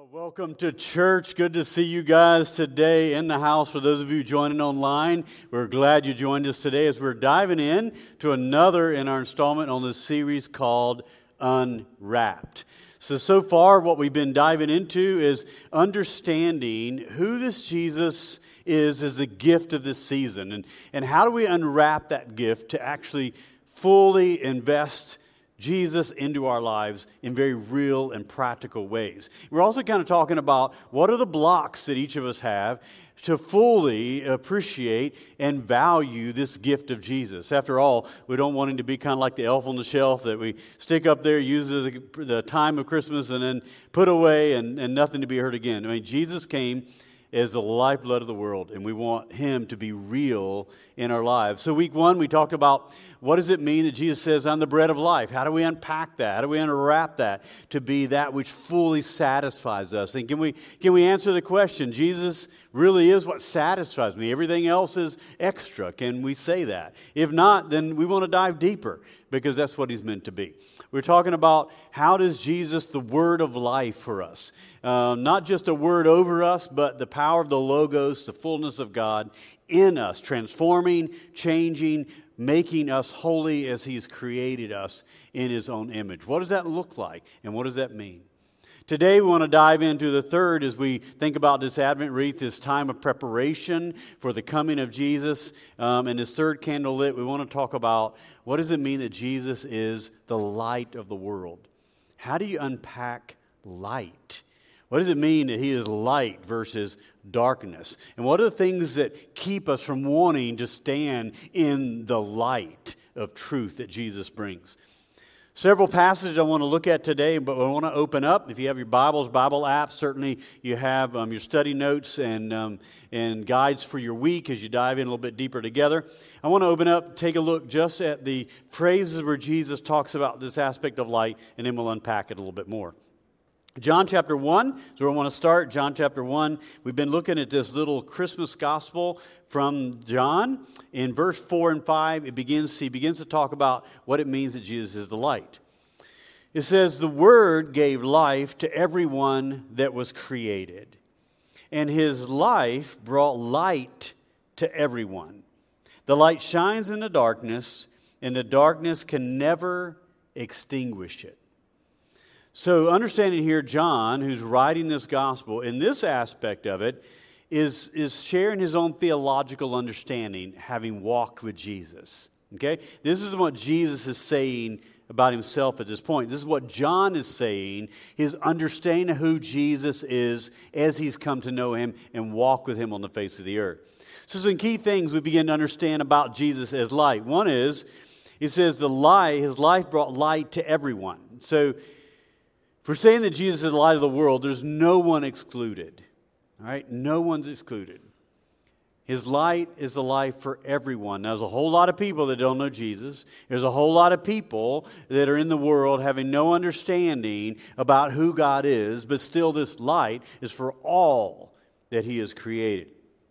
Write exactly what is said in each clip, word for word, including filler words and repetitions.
Well, welcome to church. Good to see you guys today in the house. For those of you joining online, we're glad you joined us today as we're diving in to another in our installment on this series called Unwrapped. So, so far what we've been diving into is understanding who this Jesus is as a gift of this season. And, and how do we unwrap that gift to actually fully invest Jesus into our lives in very real and practical ways. We're also kind of talking about what are the blocks that each of us have to fully appreciate and value this gift of Jesus. After all, we don't want him to be kind of like the elf on the shelf that we stick up there, use as the time of Christmas, and then put away and, and nothing to be heard again. I mean, Jesus came as the lifeblood of the world, and we want him to be real in our lives. So week one, we talked about what does it mean that Jesus says, I'm the bread of life? How do we unpack that? How do we unwrap that to be that which fully satisfies us? And can we can we answer the question, Jesus really is what satisfies me. Everything else is extra. Can we say that? If not, then we want to dive deeper because that's what he's meant to be. We're talking about how does Jesus, the word of life for us, uh, not just a word over us, but the power of the Logos, the fullness of God in us, transforming, changing, making us holy as he's created us in his own image. What does that look like and what does that mean? Today we want to dive into the third as we think about this Advent wreath, this time of preparation for the coming of Jesus. Um, and this third candle lit, we want to talk about what does it mean that Jesus is the light of the world? How do you unpack light? What does it mean that he is light versus darkness? And what are the things that keep us from wanting to stand in the light of truth that Jesus brings? Several passages I want to look at today, but I want to open up. If you have your Bibles, Bible apps, certainly you have um, your study notes and um, and guides for your week as you dive in a little bit deeper together. I want to open up, take a look just at the phrases where Jesus talks about this aspect of light, and then we'll unpack it a little bit more. John chapter one is where I want to start. John chapter one, we've been looking at this little Christmas gospel from John. In verse four and five, it begins, he begins to talk about what it means that Jesus is the light. It says, the Word gave life to everyone that was created, and his life brought light to everyone. The light shines in the darkness, and the darkness can never extinguish it. So understanding here, John, who's writing this gospel, in this aspect of it, is, is sharing his own theological understanding, having walked with Jesus. Okay? This is what Jesus is saying about himself at this point. This is what John is saying, his understanding of who Jesus is as he's come to know him and walk with him on the face of the earth. So some key things we begin to understand about Jesus as light. One is, he says the light, his life brought light to everyone. So if we're saying that Jesus is the light of the world, there's no one excluded. All right? No one's excluded. His light is the life for everyone. Now, there's a whole lot of people that don't know Jesus. There's a whole lot of people that are in the world having no understanding about who God is, but still this light is for all that he has created.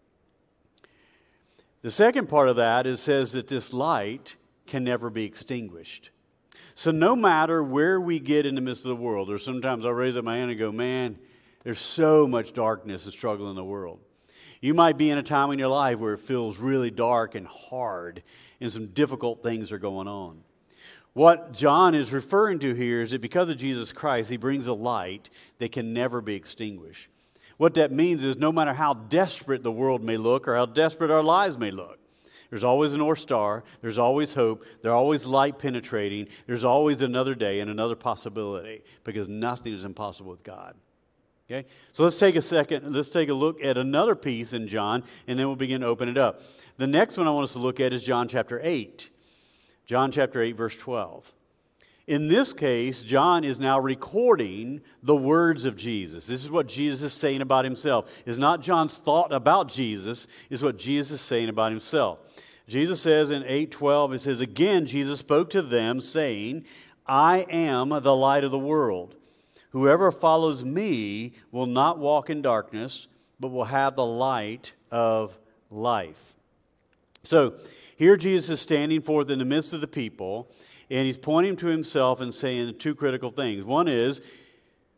The second part of that is says that this light can never be extinguished. So no matter where we get in the midst of the world, or sometimes I'll raise up my hand and go, man, there's so much darkness and struggle in the world. You might be in a time in your life where it feels really dark and hard and some difficult things are going on. What John is referring to here is that because of Jesus Christ, he brings a light that can never be extinguished. What that means is no matter how desperate the world may look or how desperate our lives may look, there's always a North Star. There's always hope. There's always light penetrating. There's always another day and another possibility because nothing is impossible with God. Okay? So let's take a second. Let's take a look at another piece in John, and then we'll begin to open it up. The next one I want us to look at is John chapter eight. John chapter eight, verse twelve. In this case, John is now recording the words of Jesus. This is what Jesus is saying about himself. It's not John's thought about Jesus. It's what Jesus is saying about himself. Jesus says in eight twelve, it says, again, Jesus spoke to them, saying, I am the light of the world. Whoever follows me will not walk in darkness, but will have the light of life. So here Jesus is standing forth in the midst of the people, and he's pointing to himself and saying two critical things. One is,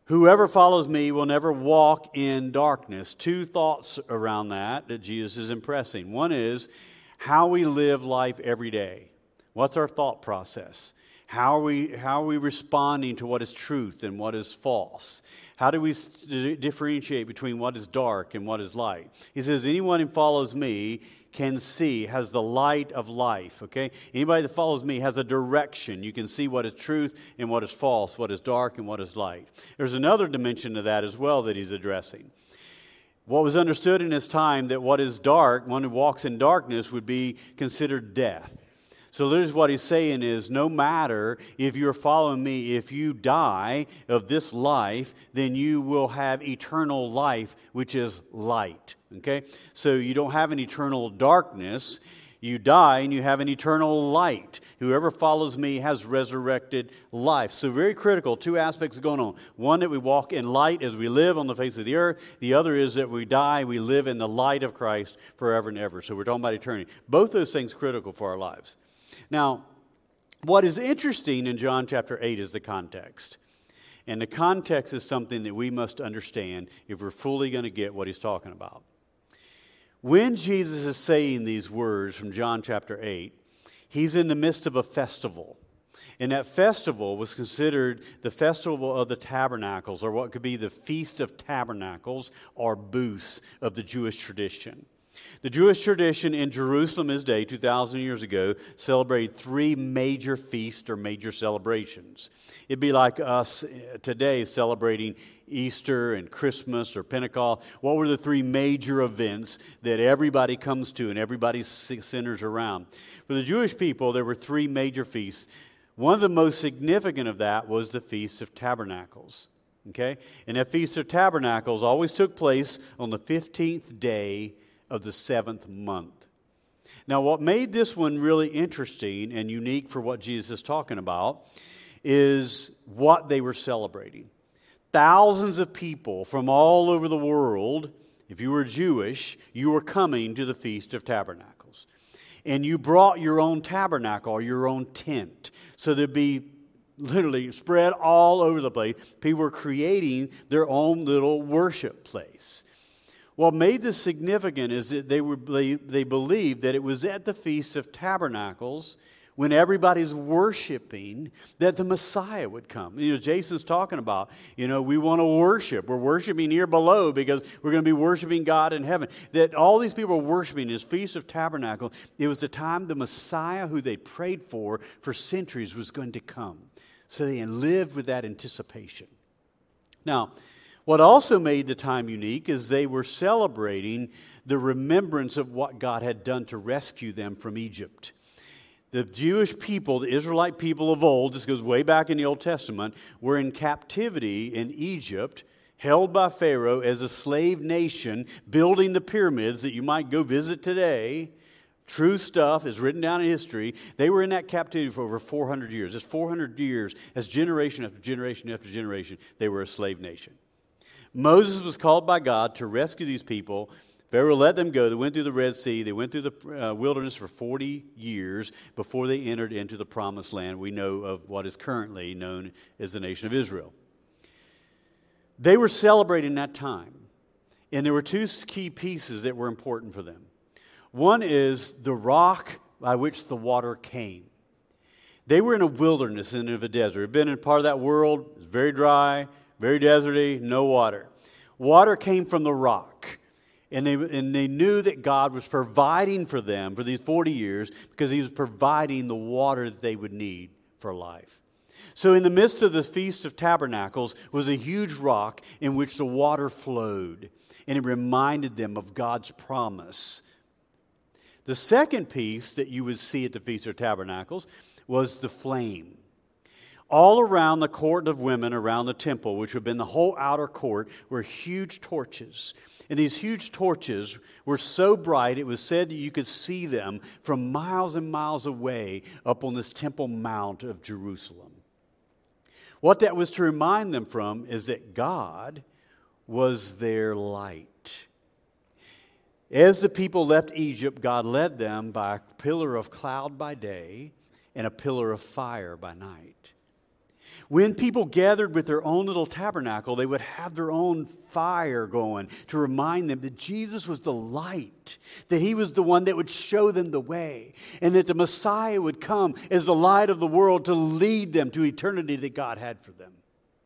Whoever follows me will never walk in darkness. Two thoughts around that that Jesus is impressing. One is how we live life every day. What's our thought process? How are we, how are we responding to what is truth and what is false? How do we differentiate between what is dark and what is light? He says, anyone who follows me can see, has the light of life, okay? Anybody that follows me has a direction. You can see what is truth and what is false, what is dark and what is light. There's another dimension to that as well that he's addressing. What was understood in his time that what is dark, one who walks in darkness, would be considered death. So there's what he's saying is, no matter if you're following me, if you die of this life, then you will have eternal life, which is light. Okay? So you don't have an eternal darkness. You die and you have an eternal light. Whoever follows me has resurrected life. So very critical, two aspects going on. One, that we walk in light as we live on the face of the earth. The other is that we die, we live in the light of Christ forever and ever. So we're talking about eternity. Both those things critical for our lives. Now, what is interesting in John chapter eight is the context. And the context is something that we must understand if we're fully going to get what he's talking about. When Jesus is saying these words from John chapter eight, he's in the midst of a festival. And that festival was considered the festival of the tabernacles, or what could be the Feast of Tabernacles, or booths of the Jewish tradition. The Jewish tradition in Jerusalem this day, two thousand years ago, celebrated three major feasts or major celebrations. It'd be like us today celebrating Easter and Christmas or Pentecost. What were the three major events that everybody comes to and everybody centers around? For the Jewish people, there were three major feasts. One of the most significant of that was the Feast of Tabernacles. Okay? And that Feast of Tabernacles always took place on the fifteenth day of the seventh month. Now, what made this one really interesting and unique for what Jesus is talking about is what they were celebrating. Thousands of people from all over the world, if you were Jewish, you were coming to the Feast of Tabernacles. And you brought your own tabernacle or your own tent. So there'd be literally spread all over the place. People were creating their own little worship place. What made this significant is that they were they, they believed that it was at the Feast of Tabernacles, when everybody's worshiping, that the Messiah would come. You know, Jason's talking about, you know, we want to worship. We're worshiping here below because we're going to be worshiping God in heaven. That all these people were worshiping his Feast of Tabernacles. It was the time the Messiah who they prayed for for centuries was going to come. So they lived with that anticipation. Now, what also made the time unique is they were celebrating the remembrance of what God had done to rescue them from Egypt. The Jewish people, the Israelite people of old, this goes way back in the Old Testament, were in captivity in Egypt, held by Pharaoh as a slave nation, building the pyramids that you might go visit today. True stuff is written down in history. They were in that captivity for over four hundred years. Just four hundred years, as generation after generation after generation, they were a slave nation. Moses was called by God to rescue these people. Pharaoh let them go. They went through the Red Sea. They went through the uh, wilderness for forty years before they entered into the promised land we know of what is currently known as the nation of Israel. They were celebrating that time. And there were two key pieces that were important for them. One is the rock by which the water came. They were in a wilderness and in a desert. They'd been in part of that world. It was very dry, very deserty, no water. Water came from the rock. And they, and they knew that God was providing for them for these forty years because he was providing the water that they would need for life. So in the midst of the Feast of Tabernacles was a huge rock in which the water flowed. And it reminded them of God's promise. The second piece that you would see at the Feast of Tabernacles was the flame. All around the court of women, around the temple, which would have been the whole outer court, were huge torches. And these huge torches were so bright, it was said that you could see them from miles and miles away up on this Temple Mount of Jerusalem. What that was to remind them from is that God was their light. As the people left Egypt, God led them by a pillar of cloud by day and a pillar of fire by night. When people gathered with their own little tabernacle, they would have their own fire going to remind them that Jesus was the light, that he was the one that would show them the way, and that the Messiah would come as the light of the world to lead them to eternity that God had for them.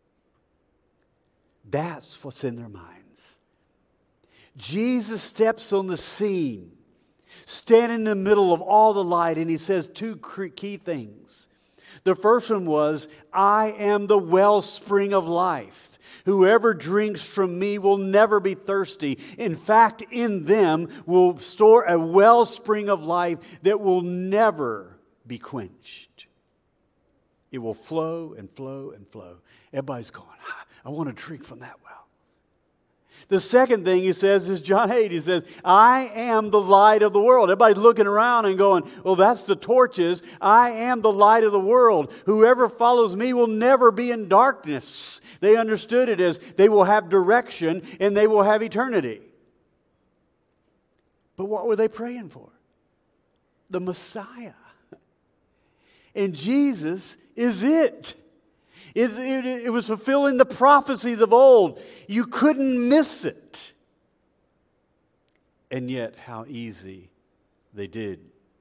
That's what's in their minds. Jesus steps on the scene, standing in the middle of all the light, and he says two key things. The first one was, I am the wellspring of life. Whoever drinks from me will never be thirsty. In fact, in them will store a wellspring of life that will never be quenched. It will flow and flow and flow. Everybody's going, I want to drink from that well. The second thing he says is John eight. He says, I am the light of the world. Everybody's looking around and going, well, that's the torches. I am the light of the world. Whoever follows me will never be in darkness. They understood it as they will have direction and they will have eternity. But what were they praying for? The Messiah. And Jesus is it. It, it, it was fulfilling the prophecies of old. You couldn't miss it. And yet, how easy they did.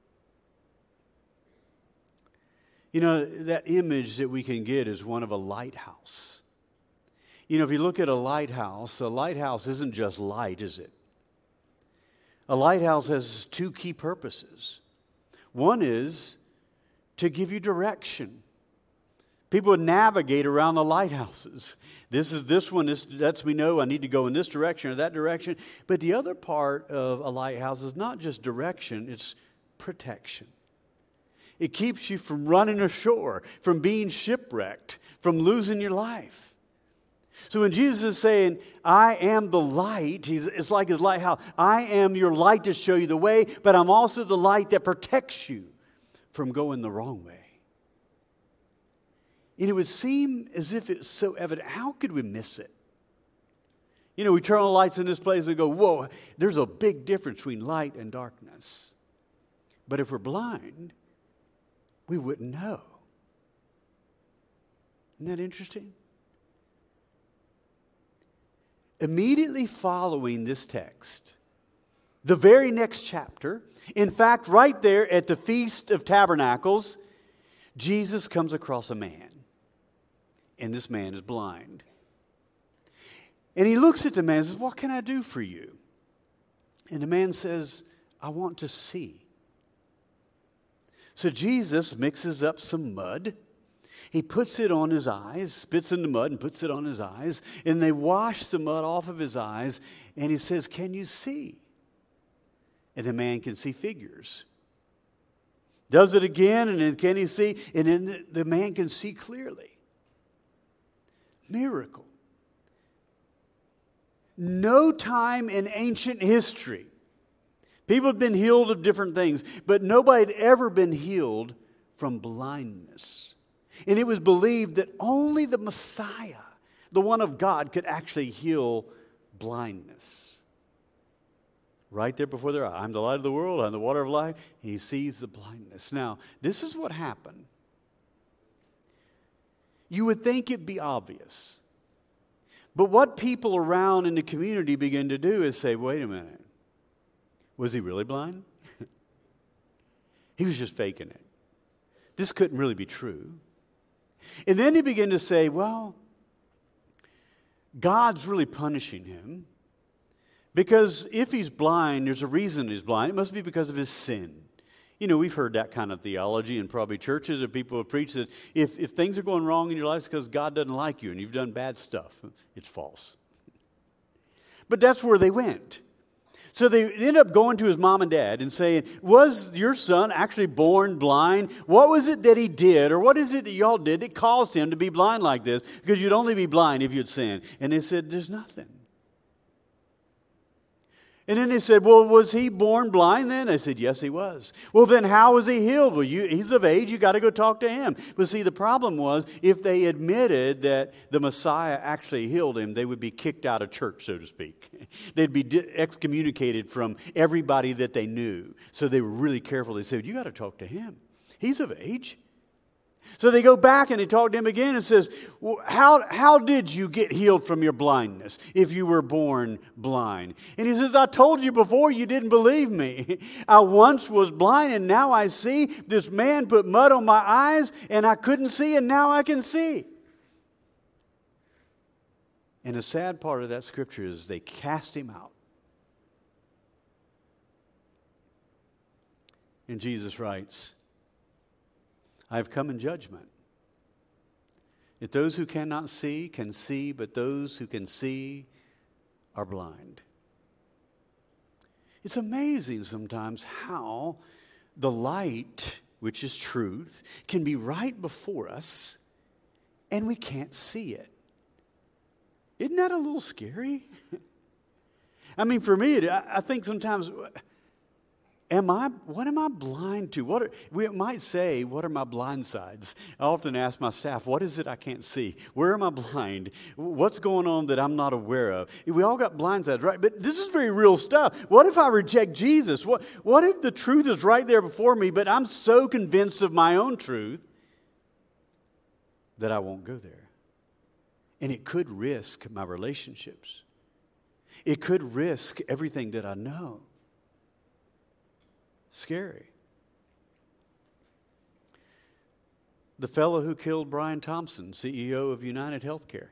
You know, that image that we can get is one of a lighthouse. You know, if you look at a lighthouse, a lighthouse isn't just light, is it? A lighthouse has two key purposes. One is to give you direction. People would navigate around the lighthouses. This is this one. This lets me know I need to go in this direction or that direction. But the other part of a lighthouse is not just direction, it's protection. It keeps you from running ashore, from being shipwrecked, from losing your life. So when Jesus is saying, I am the light, he's, it's like his lighthouse. I am your light to show you the way, but I'm also the light that protects you from going the wrong way. And it would seem as if it's so evident. How could we miss it? You know, we turn on the lights in this place and we go, whoa, there's a big difference between light and darkness. But if we're blind, we wouldn't know. Isn't that interesting? Immediately following this text, the very next chapter, in fact, right there at the Feast of Tabernacles, Jesus comes across a man. And this man is blind. And he looks at the man and says, what can I do for you? And the man says, I want to see. So Jesus mixes up some mud. He puts it on his eyes, spits in the mud and puts it on his eyes. And they wash the mud off of his eyes. And he says, can you see? And the man can see figures. Does it again, and then can he see? And then the man can see clearly. Miracle. No time in ancient history. People have been healed of different things, but nobody had ever been healed from blindness. And it was believed that only the Messiah, the one of God, could actually heal blindness. Right there before their eyes. I'm the light of the world, I'm the water of life. And he sees the blindness. Now, this is what happened. You would think it'd be obvious. But what people around in the community begin to do is say, wait a minute. Was he really blind? He was just faking it. This couldn't really be true. And then they begin to say, well, God's really punishing him. Because if he's blind, there's a reason he's blind. It must be because of his sin. You know, we've heard that kind of theology in probably churches, or people have preached that if, if things are going wrong in your life, it's because God doesn't like you and you've done bad stuff. It's false. But that's where they went. So they end up going to his mom and dad and saying, was your son actually born blind? What was it that he did, or what is it that y'all did that caused him to be blind like this? Because you'd only be blind if you'd sinned. And they said, there's nothing. And then they said, well, was he born blind then? They said, yes, he was. Well, then how was he healed? Well, you, he's of age. You got to go talk to him. But see, the problem was if they admitted that the Messiah actually healed him, they would be kicked out of church, so to speak. They'd be excommunicated from everybody that they knew. So they were really careful. They said, you got to talk to him. He's of age. So they go back and they talk to him again and says, well, how, how did you get healed from your blindness if you were born blind? And he says, I told you before, you didn't believe me. I once was blind and now I see. This man put mud on my eyes and I couldn't see and now I can see. And the sad part of that scripture is they cast him out. And Jesus writes, I have come in judgment. That those who cannot see can see, but those who can see are blind. It's amazing sometimes how the light, which is truth, can be right before us and we can't see it. Isn't that a little scary? I mean, for me, I think sometimes, am I, what am I blind to? What are, we might say, what are my blind sides? I often ask my staff, what is it I can't see? Where am I blind? What's going on that I'm not aware of? We all got blind sides, right? But this is very real stuff. What if I reject Jesus? What, what if the truth is right there before me, but I'm so convinced of my own truth that I won't go there? And it could risk my relationships. It could risk everything that I know. Scary. The fellow who killed Brian Thompson, C E O of United Healthcare.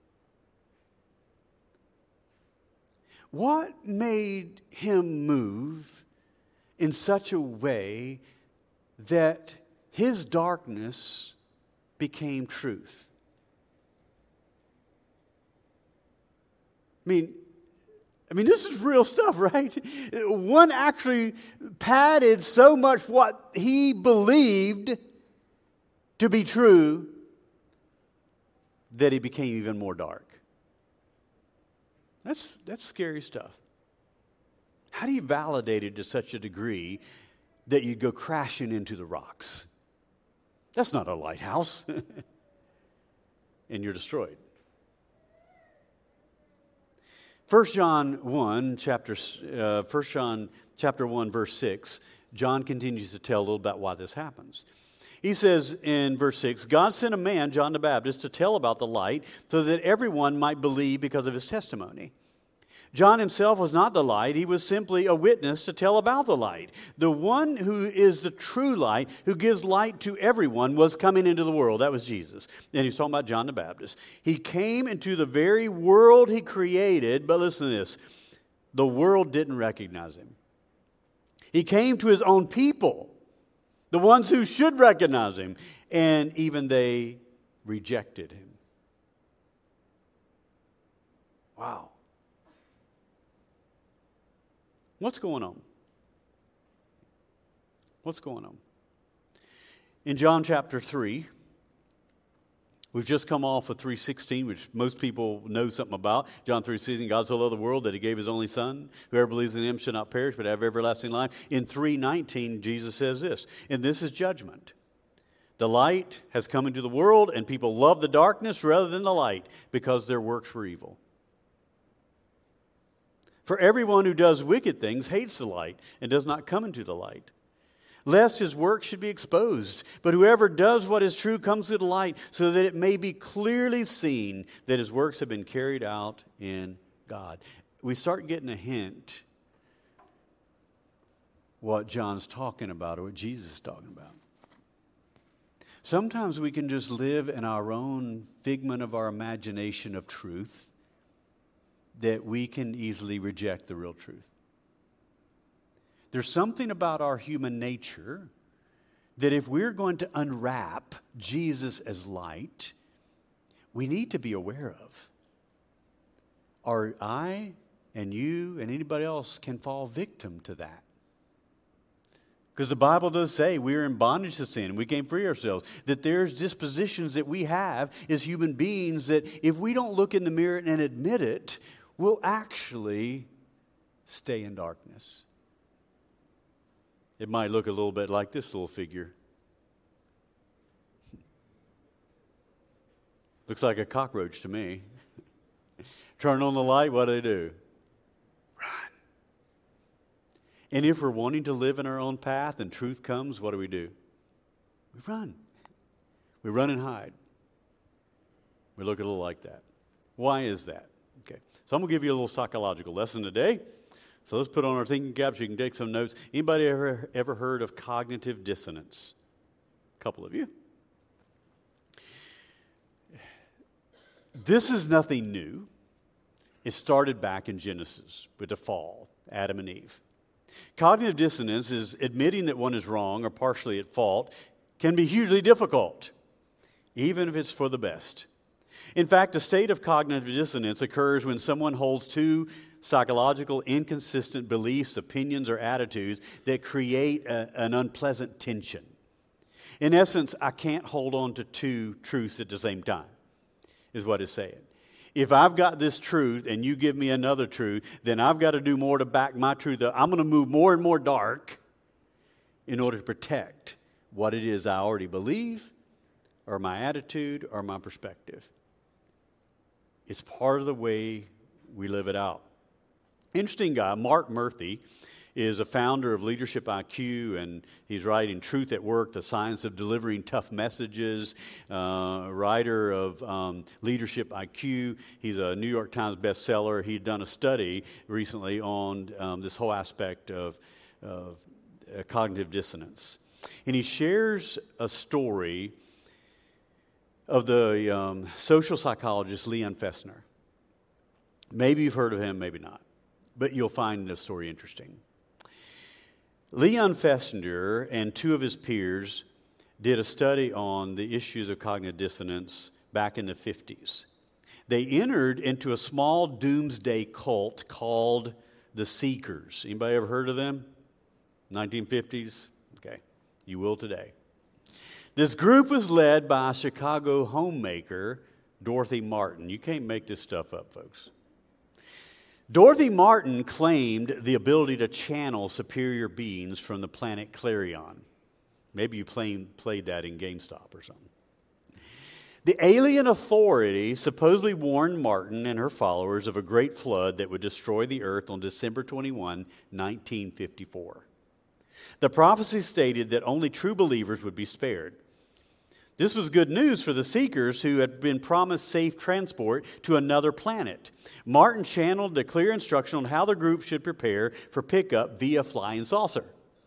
What made him move in such a way that his darkness became truth? I mean, I mean, this is real stuff, right? One actually padded so much what he believed to be true that he became even more dark. That's, that's scary stuff. How do you validate it to such a degree that you go crashing into the rocks? That's not a lighthouse. And you're destroyed. First John one, chapter, uh, First John chapter one, verse six, John continues to tell a little about why this happens. He says in verse six, God sent a man, John the Baptist, to tell about the light so that everyone might believe because of his testimony. John himself was not the light. He was simply a witness to tell about the light. The one who is the true light, who gives light to everyone, was coming into the world. That was Jesus. And he's talking about John the Baptist. He came into the very world he created, but listen to this. The world didn't recognize him. He came to his own people, the ones who should recognize him, and even they rejected him. Wow. What's going on? What's going on? In John chapter three, we've just come off of three sixteen, which most people know something about. John three sixteen, God so loved the world that he gave his only son. Whoever believes in him should not perish but have everlasting life. In three nineteen, Jesus says this, and this is judgment. The light has come into the world, and people love the darkness rather than the light because their works were evil. For everyone who does wicked things hates the light and does not come into the light, lest his work should be exposed. But whoever does what is true comes to the light, so that it may be clearly seen that his works have been carried out in God. We start getting a hint what John's talking about or what Jesus is talking about. Sometimes we can just live in our own figment of our imagination of truth, that we can easily reject the real truth. There's something about our human nature that if we're going to unwrap Jesus as light, we need to be aware of. Or I and you and anybody else can fall victim to that. Because the Bible does say we're in bondage to sin. We can't free ourselves. That there's dispositions that we have as human beings that if we don't look in the mirror and admit it, will actually stay in darkness. It might look a little bit like this little figure. Looks like a cockroach to me. Turn on the light, what do they do? Run. And if we're wanting to live in our own path and truth comes, what do we do? We run. We run and hide. We look a little like that. Why is that? Okay, so I'm going to give you a little psychological lesson today. So let's put on our thinking caps. You can take some notes. Anybody ever, ever heard of cognitive dissonance? A couple of you. This is nothing new. It started back in Genesis with the fall, Adam and Eve. Cognitive dissonance is admitting that one is wrong or partially at fault can be hugely difficult, even if it's for the best. In fact, a state of cognitive dissonance occurs when someone holds two psychological inconsistent beliefs, opinions, or attitudes that create a, an unpleasant tension. In essence, I can't hold on to two truths at the same time, is what it's saying. If I've got this truth and you give me another truth, then I've got to do more to back my truth up. I'm going to move more and more dark in order to protect what it is I already believe, or my attitude, or my perspective. It's part of the way we live it out. Interesting guy, Mark Murphy, is a founder of Leadership I Q, and he's writing Truth at Work, The Science of Delivering Tough Messages, uh, writer of um, Leadership I Q. He's a New York Times bestseller. He'd done a study recently on um, this whole aspect of, of uh, cognitive dissonance. And he shares a story of the um, social psychologist Leon Fessner. Maybe you've heard of him, maybe not. But you'll find this story interesting. Leon Fessner and two of his peers did a study on the issues of cognitive dissonance back in the fifties. They entered into a small doomsday cult called the Seekers. Anybody ever heard of them? nineteen fifties? Okay, you will today. This group was led by a Chicago homemaker, Dorothy Martin. You can't make this stuff up, folks. Dorothy Martin claimed the ability to channel superior beings from the planet Clarion. Maybe you played, played that in GameStop or something. The alien authority supposedly warned Martin and her followers of a great flood that would destroy the earth on December twenty-first, nineteen fifty-four. The prophecy stated that only true believers would be spared. This was good news for the Seekers who had been promised safe transport to another planet. Martin channeled the clear instruction on how the group should prepare for pickup via flying saucer.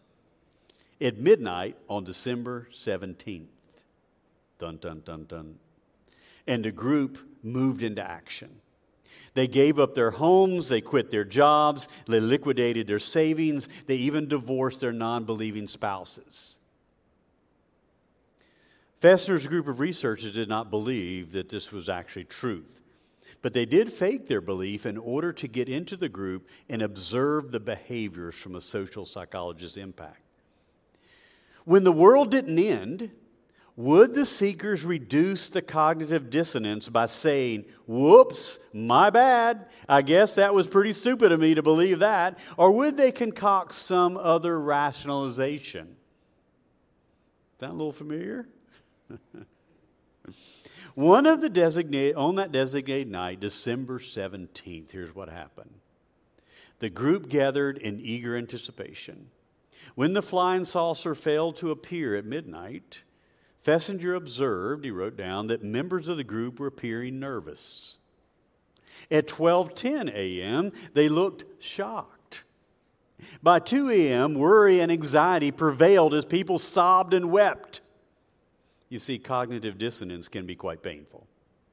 At midnight on December seventeenth. Dun, dun, dun, dun. And the group moved into action. They gave up their homes, they quit their jobs, they liquidated their savings, they even divorced their non-believing spouses. Fessner's group of researchers did not believe that this was actually truth, but they did fake their belief in order to get into the group and observe the behaviors from a social psychologist's impact. When the world didn't end, would the Seekers reduce the cognitive dissonance by saying, whoops, my bad, I guess that was pretty stupid of me to believe that, or would they concoct some other rationalization? Sound a little familiar? One of the designated, on that designated night, December seventeenth, here's what happened. The group gathered in eager anticipation. When the flying saucer failed to appear at midnight, Fessner observed, he wrote down, that members of the group were appearing nervous. At twelve ten a.m., they looked shocked. By two a.m., worry and anxiety prevailed as people sobbed and wept. You see, cognitive dissonance can be quite painful.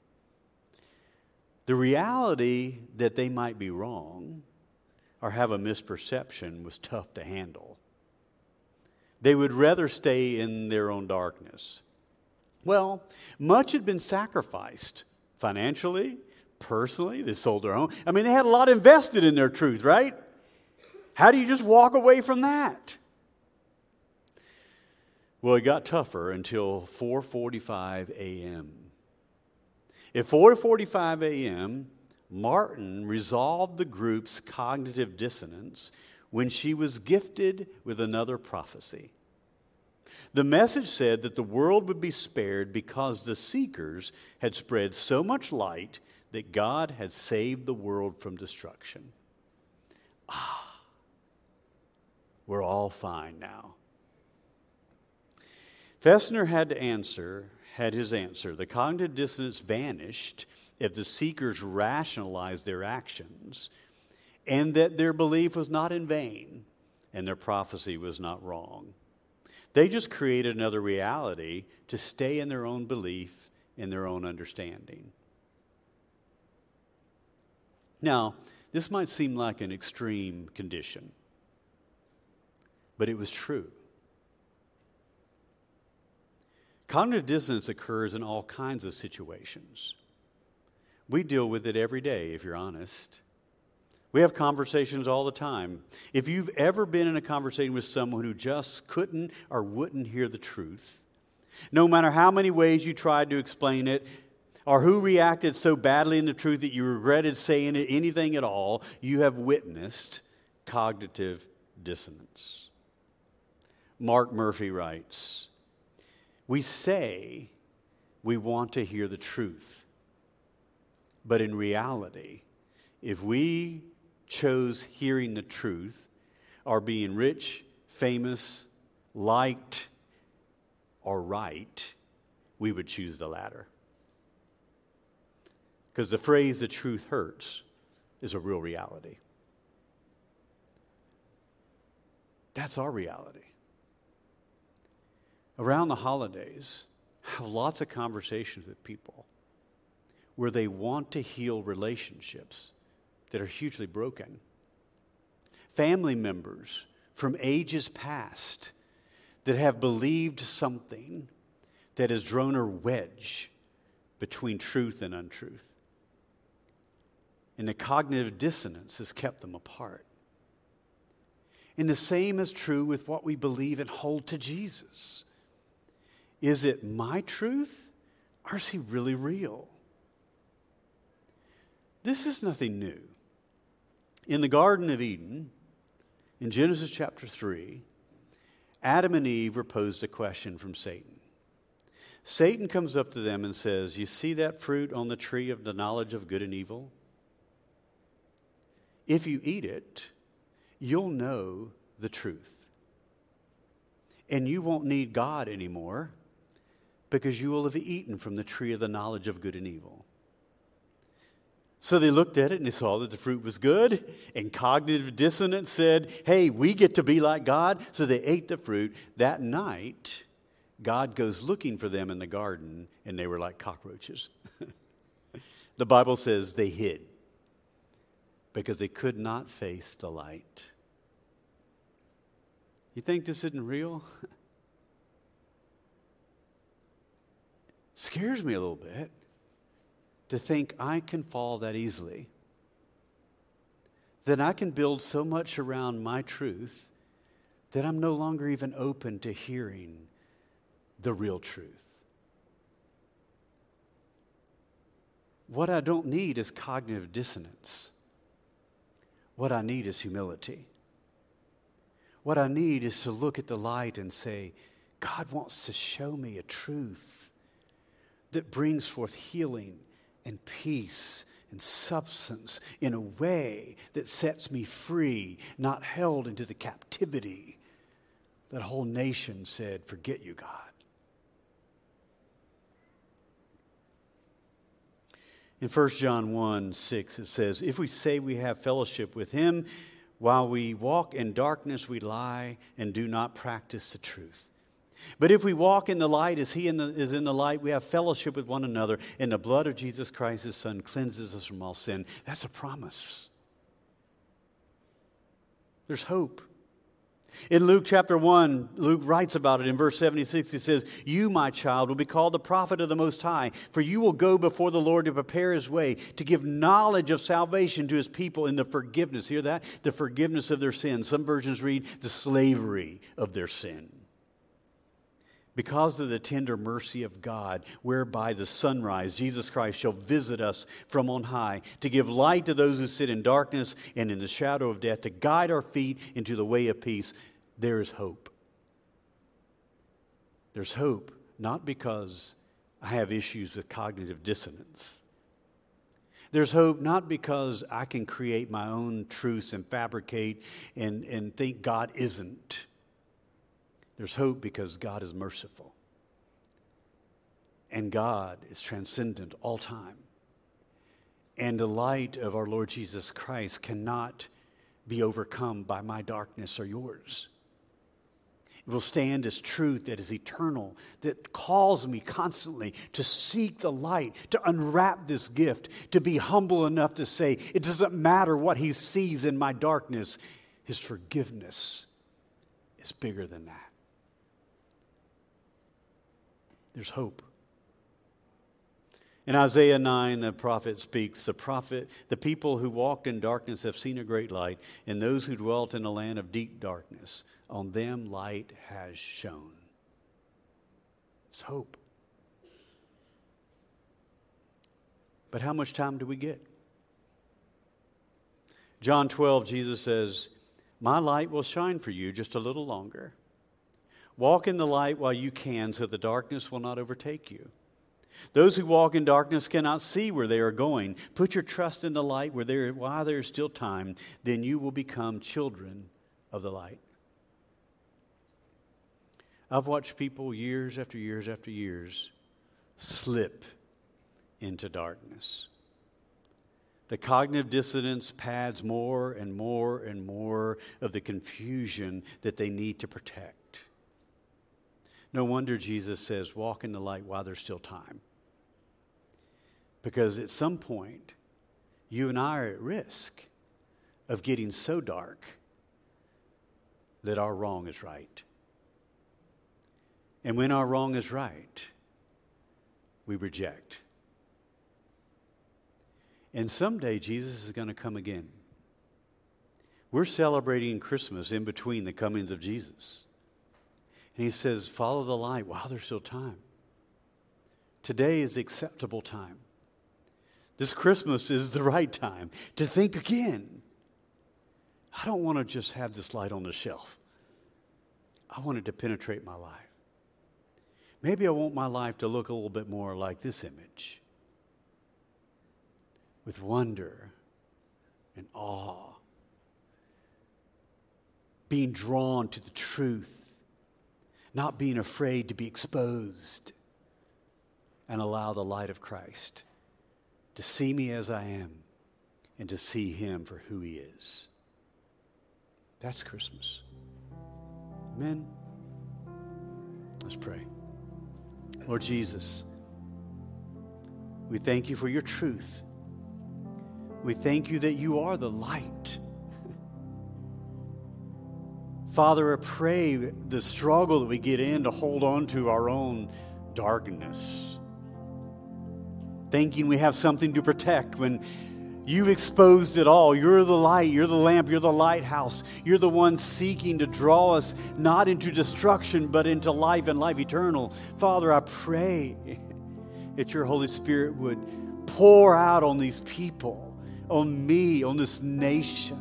The reality that they might be wrong or have a misperception was tough to handle. They would rather stay in their own darkness. Well, much had been sacrificed financially, personally. They sold their home. I mean, they had a lot invested in their truth, right? How do you just walk away from that? Well, it got tougher until four forty-five a.m. At four forty-five a.m., Martin resolved the group's cognitive dissonance when she was gifted with another prophecy. The message said that the world would be spared because the Seekers had spread so much light that God had saved the world from destruction. Ah, we're all fine now. Fessner had to answer, had his answer. The cognitive dissonance vanished if the seekers rationalized their actions and that their belief was not in vain and their prophecy was not wrong. They just created another reality to stay in their own belief, in their own understanding. Now, this might seem like an extreme condition, but it was true. Cognitive dissonance occurs in all kinds of situations. We deal with it every day, if you're honest. We have conversations all the time. If you've ever been in a conversation with someone who just couldn't or wouldn't hear the truth, no matter how many ways you tried to explain it, or who reacted so badly in the truth that you regretted saying it, anything at all, you have witnessed cognitive dissonance. Mark Murphy writes, "We say we want to hear the truth, but in reality, if we chose hearing the truth or being rich, famous, liked, or right, we would choose the latter." Because the phrase, "the truth hurts," is a real reality. That's our reality. Around the holidays, I have lots of conversations with people where they want to heal relationships that are hugely broken. Family members from ages past that have believed something that has drawn a wedge between truth and untruth. And the cognitive dissonance has kept them apart. And the same is true with what we believe and hold to Jesus. Is it my truth, or is he really real? This is nothing new. In the Garden of Eden, in Genesis chapter three, Adam and Eve were posed a question from Satan. Satan comes up to them and says, "You see that fruit on the tree of the knowledge of good and evil? If you eat it, you'll know the truth. And you won't need God anymore because you will have eaten from the tree of the knowledge of good and evil." So they looked at it and they saw that the fruit was good, and cognitive dissonance said, "Hey, we get to be like God." So they ate the fruit. That night, God goes looking for them in the garden, and they were like cockroaches. The Bible says they hid because they could not face the light. You think this isn't real? Scares me a little bit to think I can fall that easily. That I can build so much around my truth that I'm no longer even open to hearing the real truth. What I don't need is cognitive dissonance. What I need is humility. What I need is to look at the light and say, God wants to show me a truth that brings forth healing and peace and substance in a way that sets me free, not held into the captivity that a whole nation said, "Forget you, God." In First John one six, it says, "If we say we have fellowship with him, while we walk in darkness, we lie and do not practice the truth. But if we walk in the light as he in the, is in the light, we have fellowship with one another, and the blood of Jesus Christ, his Son, cleanses us from all sin." That's a promise. There's hope. In Luke chapter one, Luke writes about it in verse seventy-six. He says, "You, my child, will be called the prophet of the Most High, for you will go before the Lord to prepare his way, to give knowledge of salvation to his people in the forgiveness." Hear that? The forgiveness of their sins. Some versions read the slavery of their sin. Because of the tender mercy of God, whereby the sunrise, Jesus Christ, shall visit us from on high, to give light to those who sit in darkness and in the shadow of death, to guide our feet into the way of peace, there is hope. There's hope, not because I have issues with cognitive dissonance. There's hope not because I can create my own truths and fabricate and, and think God isn't. There's hope because God is merciful. And God is transcendent all time. And the light of our Lord Jesus Christ cannot be overcome by my darkness or yours. It will stand as truth that is eternal, that calls me constantly to seek the light, to unwrap this gift, to be humble enough to say, it doesn't matter what he sees in my darkness, his forgiveness is bigger than that. There's hope. In Isaiah nine, the prophet speaks, the prophet, the people who walked in darkness have seen a great light, and those who dwelt in a land of deep darkness, on them light has shone. It's hope. But how much time do we get? John twelve, Jesus says, my light will shine for you just a little longer. Walk in the light while you can, so the darkness will not overtake you. Those who walk in darkness cannot see where they are going. Put your trust in the light where there, while there is still time, then you will become children of the light. I've watched people years after years after years slip into darkness. The cognitive dissonance pads more and more and more of the confusion that they need to protect. No wonder Jesus says, walk in the light while there's still time. Because at some point, you and I are at risk of getting so dark that our wrong is right. And when our wrong is right, we reject. And someday Jesus is going to come again. We're celebrating Christmas in between the comings of Jesus. And he says, follow the light while there's still time. Today is the acceptable time. This Christmas is the right time to think again. I don't want to just have this light on the shelf. I want it to penetrate my life. Maybe I want my life to look a little bit more like this image. With wonder and awe. Being drawn to the truth. Not being afraid to be exposed. And allow the light of Christ to see me as I am and to see him for who he is. That's Christmas. Amen. Let's pray. Lord Jesus, we thank you for your truth. We thank you that you are the light. Father, I pray the struggle that we get in to hold on to our own darkness, thinking we have something to protect when you've exposed it all. You're the light, you're the lamp, you're the lighthouse. You're the one seeking to draw us not into destruction, but into life and life eternal. Father, I pray that your Holy Spirit would pour out on these people, on me, on this nation,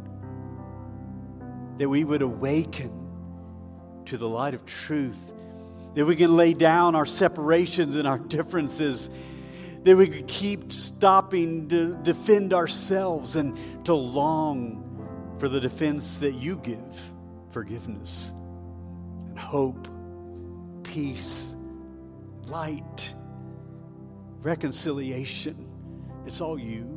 that we would awaken to the light of truth, that we can lay down our separations and our differences, that we could keep stopping to defend ourselves and to long for the defense that you give, forgiveness and hope, peace, light, reconciliation. It's all you.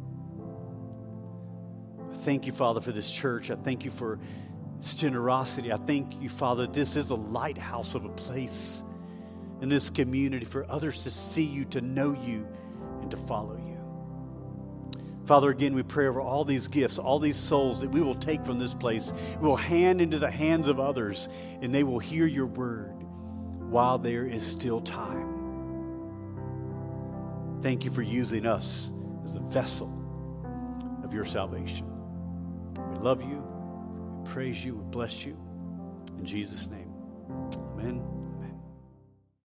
I thank you, Father, for this church. I thank you for its generosity. I thank you, Father, this is a lighthouse of a place in this community for others to see you, to know you, and to follow you. Father, again, we pray over all these gifts, all these souls that we will take from this place. We will hand into the hands of others, and they will hear your word while there is still time. Thank you for using us as a vessel of your salvation. We love you, we praise you, we bless you. In Jesus' name, amen.